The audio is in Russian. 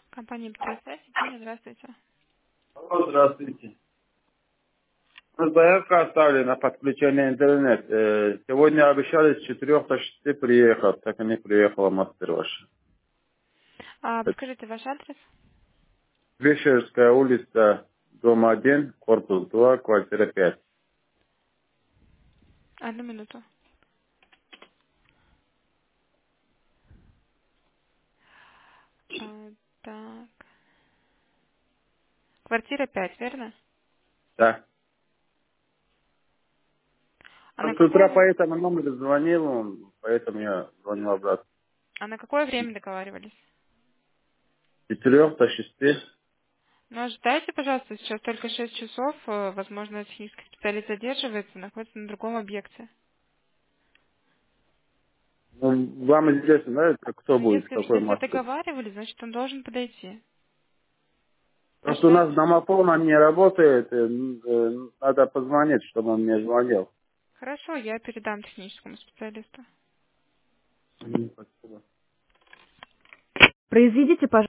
Компания Петросвязь, Евгения, здравствуйте. Алло, здравствуйте. У нас заявка оставили на подключение интернет. Сегодня обещали с 4 до 6 приехать, так и не приехала мастер ваша. Это Подскажите ваш адрес? Вешерская улица, дом 1, корпус 2, квартира 5. Одну минуту. Так. Квартира 5, верно? Да. А Он на с утра какое, по этому номеру звонил, поэтому я звонил обратно. а на какое время договаривались? С 4 до 6. Ну, ожидайте, пожалуйста, сейчас только 6 часов. Возможно, технический специалист задерживается, находится на другом объекте. Ну, вам известно, да, это кто Но будет, какой если мастер? договаривались, значит, он должен подойти. Просто у нас Ожидайте. домофон не работает, надо позвонить, чтобы он мне звонил. Хорошо, я передам техническому специалисту. Спасибо. Произведите, пожалуйста.